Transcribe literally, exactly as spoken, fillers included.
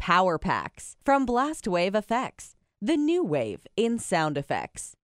Power Packs from Blast Wave Effects, the new wave in sound effects.